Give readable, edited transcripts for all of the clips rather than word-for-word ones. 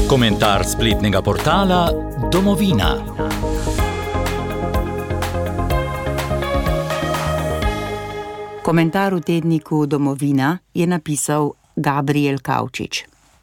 Komentar spletnega portala Domovina. Komentar v tedniku Domovina je napisal Gabriel Kavčič.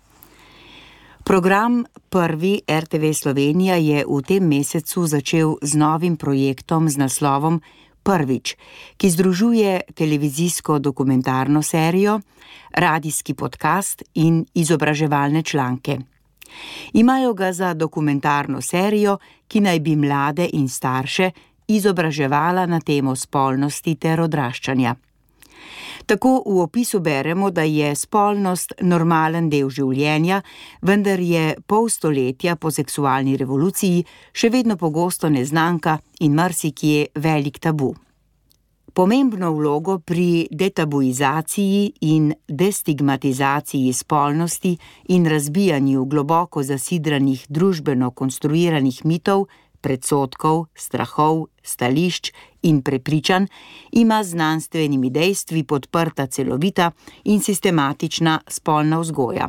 Program Prvi RTV Slovenija je v tem mesecu začel z novim projektom z naslovom Prvič, ki združuje televizijsko dokumentarno serijo, radijski podcast in izobraževalne članke. Imajo ga za dokumentarno serijo, ki naj bi mlade in starše izobraževala na temo spolnosti ter odraščanja. Tako v opisu beremo, da je spolnost normalen del življenja, vendar je pol stoletja po seksualni revoluciji še vedno pogosto neznanka in marsikje velik tabu. Pomembno vlogo pri detabuizaciji in destigmatizaciji spolnosti in razbijanju globoko zasidranih družbeno konstruiranih mitov, predsodkov, strahov, stališč in prepričanj ima z znanstvenimi dejstvi podprta celovita in sistematična spolna vzgoja.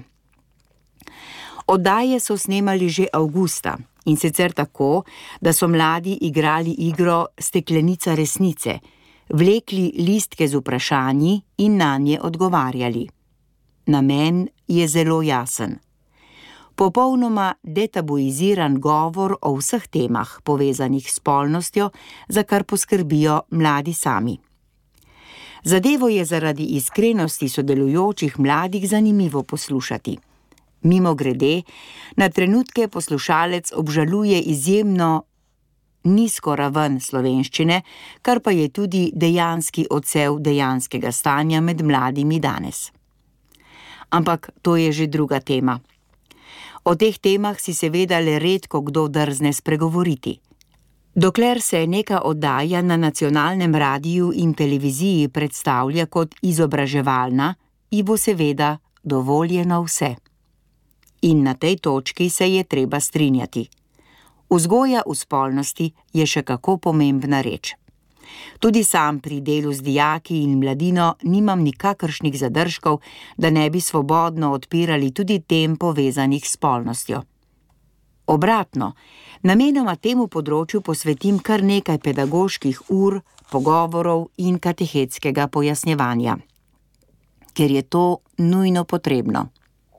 Oddaje so snemali že avgusta, in sicer tako, da so mladi igrali igro Steklenica resnice, vlekli listke z vprašanji in nanje odgovarjali. Namen je zelo jasen. Popolnoma detabuiziran govor o vseh temah, povezanih s spolnostjo, za kar poskrbijo mladi sami. Zadevo je zaradi iskrenosti sodelujočih mladih zanimivo poslušati. Mimogrede, na trenutke poslušalec obžaluje izjemno nizko raven slovenščine, kar pa je tudi dejanski odsev dejanskega stanja med mladimi danes. Ampak to je že druga tema. O teh temah si seveda le redko kdo drzne spregovoriti. Dokler se neka oddaja na nacionalnem radiju in televiziji predstavlja kot izobraževalna, ji bo seveda dovoljeno vse. In na tej točki se je treba strinjati. Vzgoja v spolnosti je še kako pomembna reč. Tudi sam pri delu z dijaki in mladino nimam nikakršnih zadržkov, da ne bi svobodno odpirali tudi tem povezanih s spolnostjo. Obratno, namenoma temu področju posvetim kar nekaj pedagoških ur, pogovorov in katehetskega pojasnjevanja, ker je to nujno potrebno.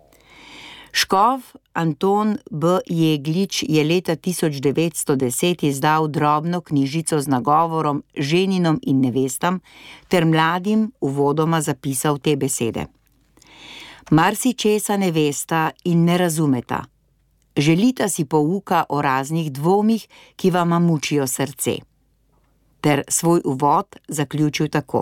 Škof Anton B. Jeglič je leta 1910 izdal drobno knjižico z nagovorom ženinom in nevestam ter mladim uvodoma zapisal te besede. Marsičesa ne vesta in ne razumeta. Želita si pouka o raznih dvomih, ki vama mučijo srce. Ter svoj uvod zaključil tako.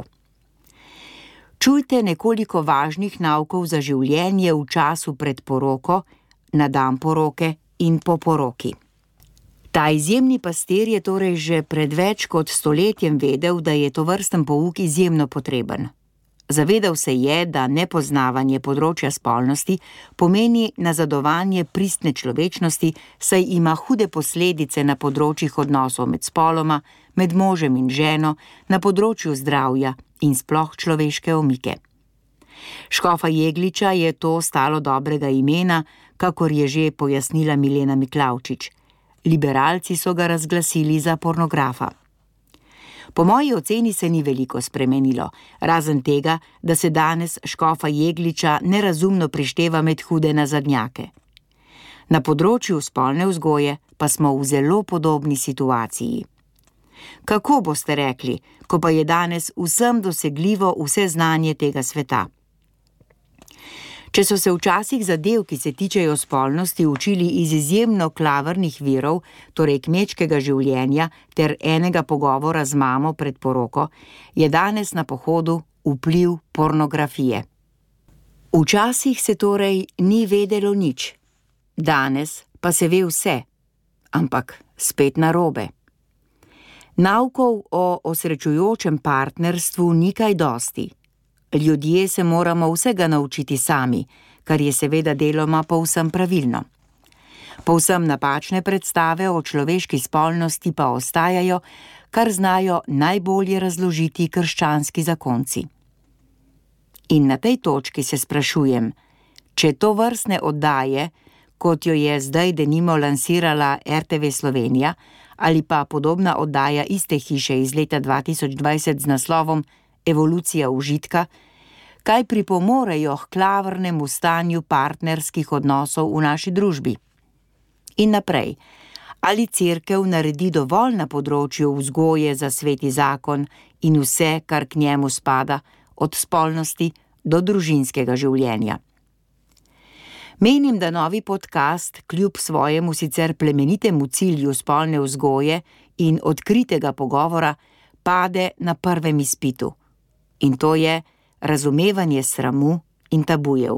Čujte nekoliko važnih naukov za življenje v času pred poroko, na dan poroke in po poroki. Ta izjemni pastir je torej že pred več kot stoletjem vedel, da je tovrsten pouk izjemno potreben. Zavedal se je, da nepoznavanje področja spolnosti pomeni nazadovanje pristne človečnosti, saj ima hude posledice na področjih odnosov med spoloma, med možem in ženo, na področju zdravja in sploh človeške omike. Škofa Jegliča je to stalo dobrega imena, kakor je že pojasnila Milena Miklavčič. Liberalci so ga razglasili za pornografa. Po moji oceni se ni veliko spremenilo, razen tega, da se danes škofa Jegliča nerazumno prišteva med hude nazadnjake. Na področju spolne vzgoje pa smo v zelo podobni situaciji. Kako boste rekli, ko pa je danes vsem dosegljivo vse znanje tega sveta? Če so se včasih zadev, ki se tičejo spolnosti, učili iz izjemno klavrnih virov, torej kmečkega življenja ter enega pogovora z mamo pred poroko, je danes na pohodu vpliv pornografije. Včasih se torej ni vedelo nič, danes pa se ve vse, ampak spet narobe. Naukov o osrečujočem partnerstvu ni kaj dosti. Ljudje se moramo vsega naučiti sami, kar je seveda deloma povsem pravilno. Povsem napačne predstave o človeški spolnosti pa ostajajo, kar znajo najbolje razložiti krščanski zakonci. In na tej točki se sprašujem, če tovrstne oddaje, kot jo je zdaj denimo lansirala RTV Slovenija ali pa podobna oddaja iste hiše iz leta 2020 z naslovom Evolucija užitka, kaj pripomorejo k klavrnemu stanju partnerskih odnosov v naši družbi. In naprej, ali cerkev naredi dovolj na področju vzgoje za sveti zakon in vse, kar k njemu spada, od spolnosti do družinskega življenja. Menim, da novi podcast, kljub svojemu sicer plemenitemu cilju spolne vzgoje in odkritega pogovora, pade na prvem izpitu. In to je razumevanje sramu in tabujev.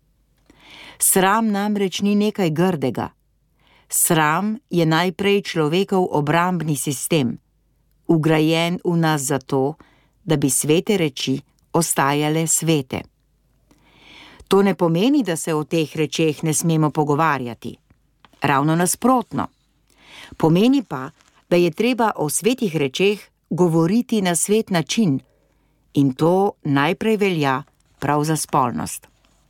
Sram namreč ni nekaj grdega. Sram je najprej človekov obrambni sistem, vgrajen v nas zato, da bi svete reči ostajale svete. To ne pomeni, da se o teh rečeh ne smemo pogovarjati. Ravno nasprotno. Pomeni pa, da je treba o svetih rečeh govoriti na svet način, in to najprej velja prav za spolnost.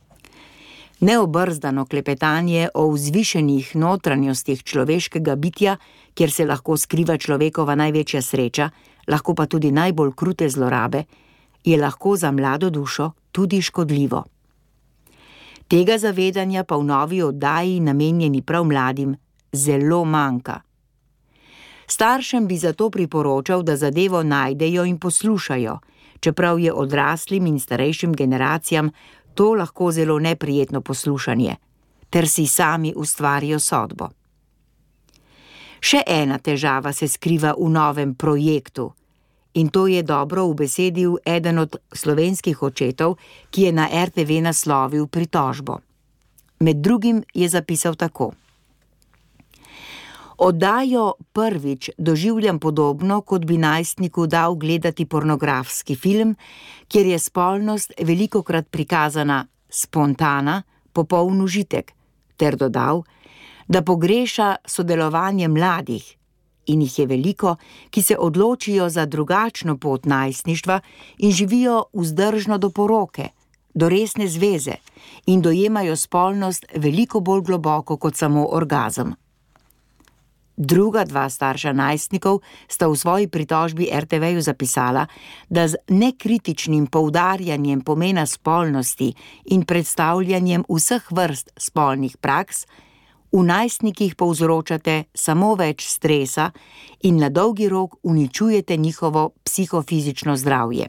Neobrzdano klepetanje o vzvišenih notranjostih človeškega bitja, kjer se lahko skriva človekova največja sreča, lahko pa tudi najbolj krute zlorabe, je lahko za mlado dušo tudi škodljivo. Tega zavedanja pa v novi oddaji, namenjeni prav mladim, zelo manjka. Staršem bi zato priporočal, da zadevo najdejo in poslušajo, čeprav je odraslim in starejšim generacijam to lahko zelo neprijetno poslušanje, ter si sami ustvarijo sodbo. Še ena težava se skriva v novem projektu, in to je dobro ubesedil eden od slovenskih očetov, ki je na RTV naslovil pritožbo. Med drugim je zapisal tako: Oddajo prvič doživljam podobno, kot bi najstniku dal gledati pornografski film, kjer je spolnost velikokrat prikazana spontana, popoln užitek, ter dodal, da pogreša sodelovanje mladih, in jih je veliko, ki se odločijo za drugačno pot najstništva in živijo vzdržno do poroke, do resne zveze in dojemajo spolnost veliko bolj globoko kot samo orgazem. Druga dva starša najstnikov sta v svoji pritožbi RTV-ju zapisala, da z nekritičnim poudarjanjem pomena spolnosti in predstavljanjem vseh vrst spolnih praks v najstnikih povzročate samo več stresa in na dolgi rok uničujete njihovo psihofizično zdravje.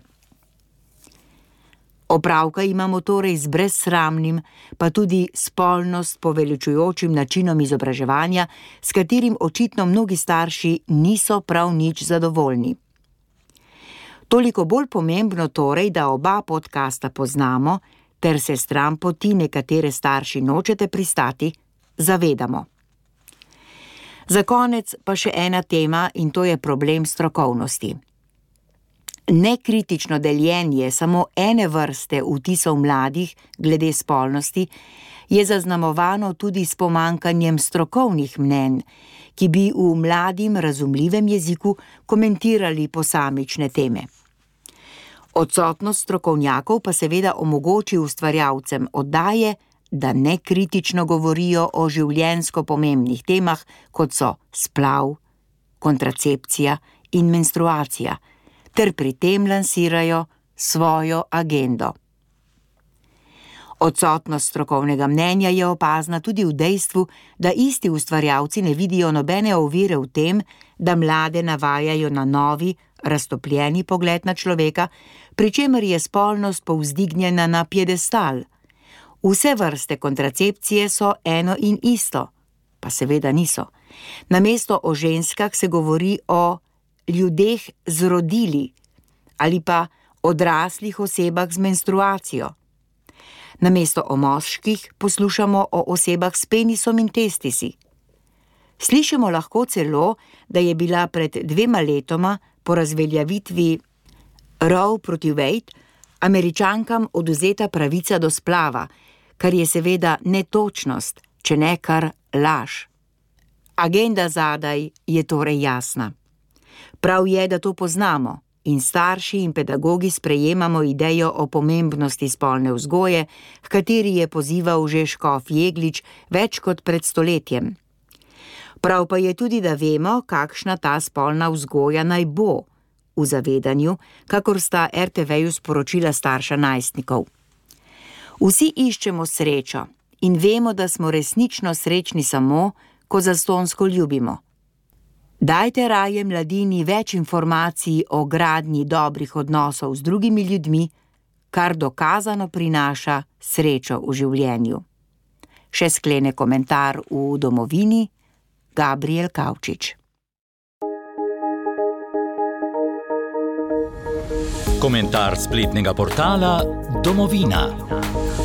Opravka imamo torej z brezsramnim, pa tudi spolnost poveličujočim načinom izobraževanja, s katerim očitno mnogi starši niso prav nič zadovoljni. Toliko bolj pomembno torej, da oba podcasta poznamo, ter se stran poti nekatere starši nočete pristati, zavedamo. Za konec pa še ena tema, in to je problem strokovnosti. Nekritično deljenje samo ene vrste vtisov mladih glede spolnosti je zaznamovano tudi s pomanjkanjem strokovnih mnenj, ki bi v mladim razumljivem jeziku komentirali posamične teme. Odsotnost strokovnjakov pa seveda omogoči ustvarjalcem oddaje, da nekritično govorijo o življenjsko pomembnih temah, kot so splav, kontracepcija in menstruacija, ter pri tem lansirajo svojo agendo. Odsotnost strokovnega mnenja je opazna tudi v dejstvu, da isti ustvarjalci ne vidijo nobene ovire v tem, da mlade navajajo na novi, raztopljeni pogled na človeka, pri čemer je spolnost povzdignjena na piedestal. Vse vrste kontracepcije so eno in isto, pa seveda niso. Namesto o ženskah se govori o ljudeh z rodili ali pa odraslih osebah z menstruacijo. Namesto o moških poslušamo o osebah s penisom in testisi. Slišimo lahko celo, da je bila pred 2 letoma po razveljavitvi Roe proti Wade Američankam odvzeta pravica do splava, kar je seveda netočnost, če ne kar laž. Agenda zadaj je torej jasna. Prav je, da to poznamo in starši in pedagogi sprejemamo idejo o pomembnosti spolne vzgoje, h kateri je pozival že škof Jeglič več kot pred stoletjem. Prav pa je tudi, da vemo, kakšna ta spolna vzgoja naj bo, v zavedanju, kakor sta RTV-ju sporočila starša najstnikov. Vsi iščemo srečo in vemo, da smo resnično srečni samo, ko zastonjsko ljubimo. Dajte raje mladini več informacij o gradnji dobrih odnosov z drugimi ljudmi, kar dokazano prinaša srečo v življenju. Še sklene komentar v Domovini Gabriel Kavčič. Komentar spletnega portala Domovina.